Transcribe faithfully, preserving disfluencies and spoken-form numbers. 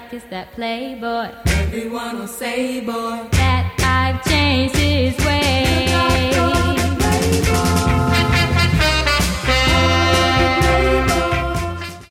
like is that playboy. Everyone will say, boy, that I've changed.